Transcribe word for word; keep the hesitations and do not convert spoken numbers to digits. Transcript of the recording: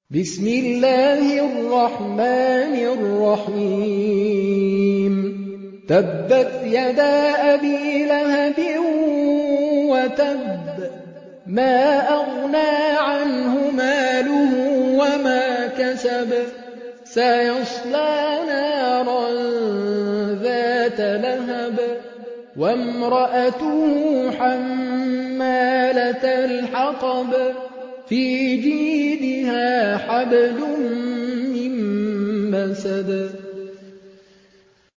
بسم الله الرحمن الرحيم تبت يدا أبي لهب وتب ما أغنى عنه ماله وما كسب سيصلى نارا ذات لهب وامرأته حمالة الحطب في جيدها حبل من مسد